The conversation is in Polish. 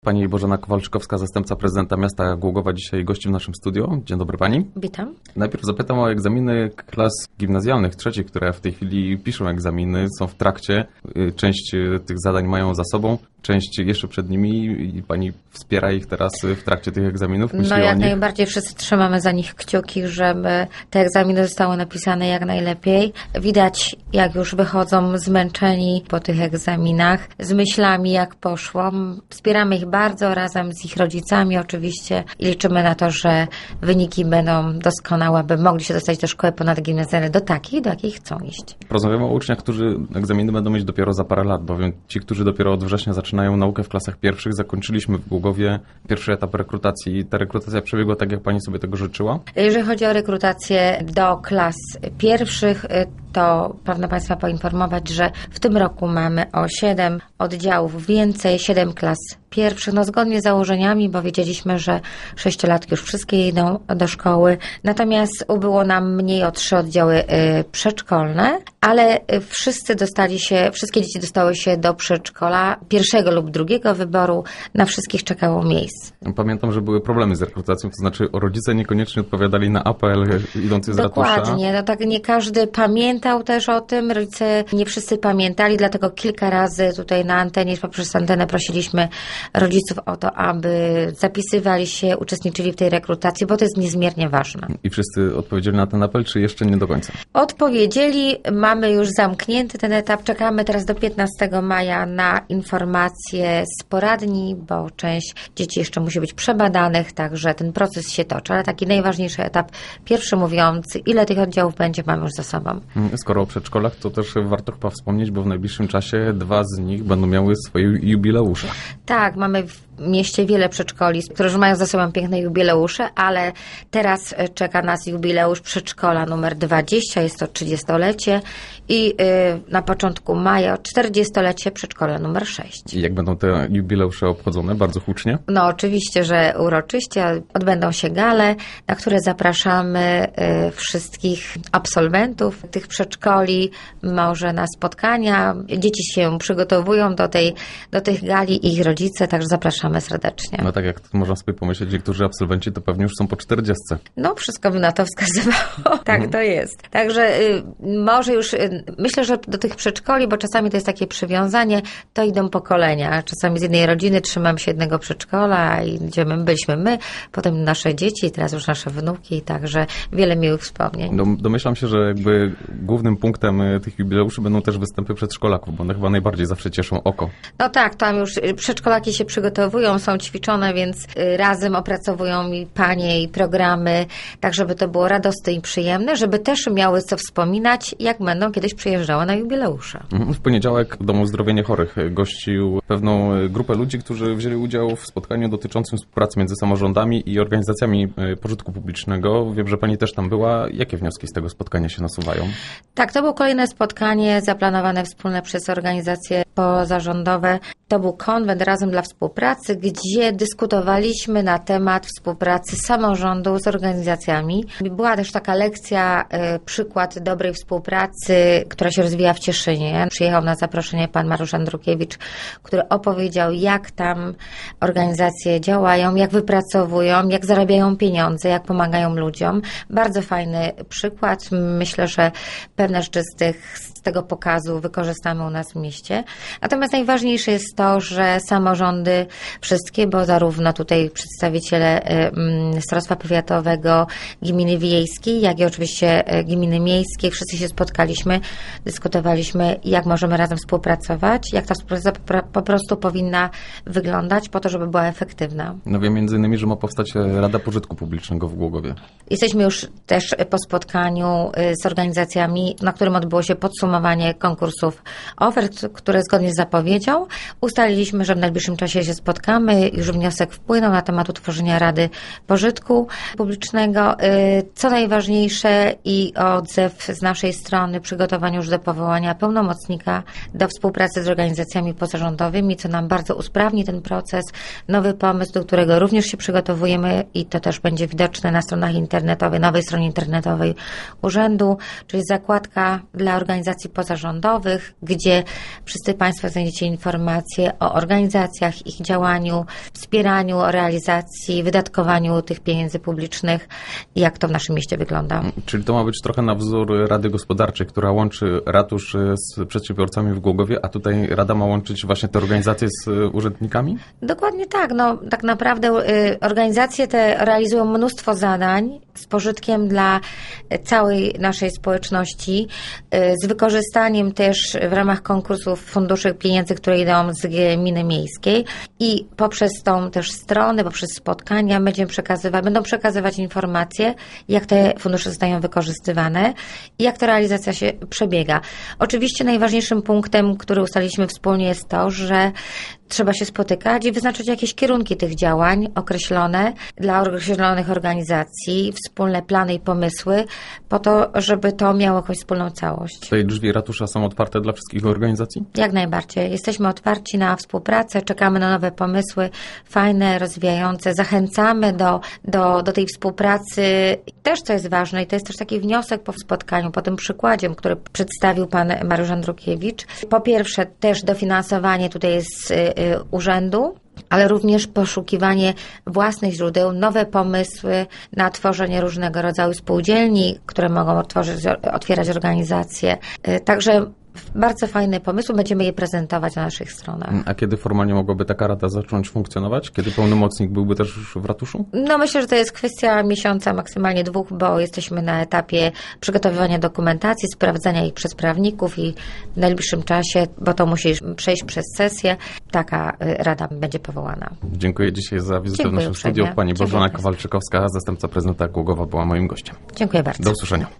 Pani Bożena Kowalczykowska, zastępca prezydenta miasta Głogowa, dzisiaj gości w naszym studiu. Dzień dobry Pani. Witam. Najpierw zapytam o egzaminy klas gimnazjalnych, trzecich, które w tej chwili piszą egzaminy, są w trakcie. Część tych zadań mają za sobą, część jeszcze przed nimi i Pani wspiera ich teraz w trakcie tych egzaminów? Myśli jak o nich? najbardziej wszyscy trzymamy za nich kciuki, żeby te egzaminy zostały napisane jak najlepiej. Widać, jak już wychodzą zmęczeni po tych egzaminach, z myślami jak poszło. Wspieramy ich bardzo razem z ich rodzicami oczywiście i liczymy na to, że wyniki będą doskonałe, aby mogli się dostać do szkoły ponadgimnazjalnej, do takiej, do jakiej chcą iść. Porozmawiamy o uczniach, którzy egzaminy będą mieć dopiero za parę lat, bowiem ci, którzy dopiero od września zaczynają naukę w klasach pierwszych, zakończyliśmy w Głogowie pierwszy etap rekrutacji. Ta rekrutacja przebiegła tak, jak Pani sobie tego życzyła? Jeżeli chodzi o rekrutację do klas pierwszych, to pragnę Państwa poinformować, że w tym roku mamy o 7 oddziałów więcej, 7 klas pierwszych, zgodnie z założeniami, bo wiedzieliśmy, że 6-latki już wszystkie idą do szkoły. Natomiast ubyło nam mniej o 3 oddziały przedszkolne, ale wszystkie dzieci dostały się do przedszkola pierwszego lub drugiego wyboru. Na wszystkich czekało miejsce. Pamiętam, że były problemy z rekrutacją, to znaczy rodzice niekoniecznie odpowiadali na apel idący z ratusza. Dokładnie, tak nie każdy pamiętał też o tym, rodzice nie wszyscy pamiętali, dlatego kilka razy tutaj na antenie, poprzez antenę prosiliśmy rodziców o to, aby zapisywali się, uczestniczyli w tej rekrutacji, bo to jest niezmiernie ważne. I wszyscy odpowiedzieli na ten apel, czy jeszcze nie do końca? Odpowiedzieli, mamy już zamknięty ten etap, czekamy teraz do 15 maja na informacje z poradni, bo część dzieci jeszcze musi być przebadanych, także ten proces się toczy, ale taki najważniejszy etap, pierwszy mówiący, ile tych oddziałów będzie, mamy już za sobą. Skoro o przedszkolach, to też warto chyba wspomnieć, bo w najbliższym czasie 2 z nich będą miały swoje jubileusze. Tak, mamy w mieście wiele przedszkoli, które już mają za sobą piękne jubileusze, ale teraz czeka nas jubileusz przedszkola numer 20, jest to 30-lecie i na początku maja 40-lecie przedszkola numer 6. I jak będą te jubileusze obchodzone? Bardzo hucznie? Oczywiście, że uroczyście. Odbędą się gale, na które zapraszamy wszystkich absolwentów tych przedszkoli, może na spotkania. Dzieci się przygotowują do tych gali i ich rodzice, także zapraszamy serdecznie. Tak jak można sobie pomyśleć, niektórzy absolwenci to pewnie już są po 40. Wszystko by na to wskazywało. Tak to jest. Także może już, myślę, że do tych przedszkoli, bo czasami to jest takie przywiązanie, to idą pokolenia. Czasami z jednej rodziny trzymamy się jednego przedszkola i gdzie byliśmy my, potem nasze dzieci, teraz już nasze wnuki, także wiele miłych wspomnień. Domyślam się, że jakby głównym punktem tych jubileuszy będą też występy przedszkolaków, bo one chyba najbardziej zawsze cieszą oko. Tak, tam już przedszkolaki się przygotowują, są ćwiczone, więc razem opracowują i panie, i programy, tak żeby to było radosne i przyjemne, żeby też miały co wspominać, jak będą kiedyś przyjeżdżały na jubileusze. W poniedziałek w Domu Uzdrowienia Chorych gościł pewną grupę ludzi, którzy wzięli udział w spotkaniu dotyczącym współpracy między samorządami i organizacjami pożytku publicznego. Wiem, że Pani też tam była. Jakie wnioski z tego spotkania się nasuwają? Tak, to było kolejne spotkanie zaplanowane wspólne przez organizacje pozarządowe. To był konwent Razem dla Współpracy, gdzie dyskutowaliśmy na temat współpracy samorządu z organizacjami. Była też taka lekcja, przykład dobrej współpracy, która się rozwija w Cieszynie. Przyjechał na zaproszenie pan Mariusz Andrukiewicz, który opowiedział, jak tam organizacje działają, jak wypracowują, jak zarabiają pieniądze, jak pomagają ludziom. Bardzo fajny przykład. Myślę, że pewne rzeczy z tego pokazu wykorzystamy u nas w mieście. Natomiast najważniejsze jest to, że samorządy wszystkie, bo zarówno tutaj przedstawiciele Starostwa Powiatowego, Gminy Wiejskiej, jak i oczywiście Gminy Miejskiej, wszyscy się spotkaliśmy, dyskutowaliśmy, jak możemy razem współpracować, jak ta współpraca po prostu powinna wyglądać po to, żeby była efektywna. Wiem między innymi, że ma powstać Rada Pożytku Publicznego w Głogowie. Jesteśmy już też po spotkaniu z organizacjami, na którym odbyło się podsumowanie konkursów ofert, które zgodnie z zapowiedzią ustaliliśmy, że w najbliższym czasie się spotkamy. Już wniosek wpłynął na temat utworzenia Rady Pożytku Publicznego. Co najważniejsze i odzew z naszej strony, przygotowanie już do powołania pełnomocnika do współpracy z organizacjami pozarządowymi, co nam bardzo usprawni ten proces. Nowy pomysł, do którego również się przygotowujemy i to też będzie widoczne na stronach internetowych, nowej stronie internetowej urzędu, czyli zakładka dla organizacji organizacji pozarządowych, gdzie wszyscy Państwo znajdziecie informacje o organizacjach, ich działaniu, wspieraniu, o realizacji, wydatkowaniu tych pieniędzy publicznych i jak to w naszym mieście wygląda. Czyli to ma być trochę na wzór Rady Gospodarczej, która łączy ratusz z przedsiębiorcami w Głogowie, a tutaj Rada ma łączyć właśnie te organizacje z urzędnikami? Dokładnie tak. No, tak naprawdę organizacje te realizują mnóstwo zadań z pożytkiem dla całej naszej społeczności, z wykorzystaniem też w ramach konkursów funduszy pieniędzy, które idą z gminy miejskiej i poprzez tą też stronę, poprzez spotkania będą przekazywać informacje, jak te fundusze zostają wykorzystywane i jak ta realizacja się przebiega. Oczywiście najważniejszym punktem, który ustaliliśmy wspólnie, jest to, że trzeba się spotykać i wyznaczyć jakieś kierunki tych działań określone dla określonych organizacji, wspólne plany i pomysły, po to, żeby to miało jakąś wspólną całość. Tutaj drzwi ratusza są otwarte dla wszystkich organizacji? Jak najbardziej. Jesteśmy otwarci na współpracę, czekamy na nowe pomysły, fajne, rozwijające. Zachęcamy do tej współpracy. Też co jest ważne i to jest też taki wniosek po spotkaniu, po tym przykładzie, który przedstawił pan Mariusz Andrukiewicz. Po pierwsze też dofinansowanie tutaj jest z urzędu, ale również poszukiwanie własnych źródeł, nowe pomysły na tworzenie różnego rodzaju spółdzielni, które mogą otwierać organizacje. Także bardzo fajne pomysły, będziemy je prezentować na naszych stronach. A kiedy formalnie mogłaby taka rada zacząć funkcjonować? Kiedy pełnomocnik byłby też już w ratuszu? No myślę, że to jest kwestia miesiąca, maksymalnie 2, bo jesteśmy na etapie przygotowywania dokumentacji, sprawdzania jej przez prawników i w najbliższym czasie, bo to musi przejść przez sesję, taka rada będzie powołana. Dziękuję dzisiaj za wizytę w naszym uprzejmie. studiu. Pani Bożena Dziękuję. Kowalczykowska, zastępca prezydenta Głogowa, była moim gościem. Dziękuję bardzo. Do usłyszenia.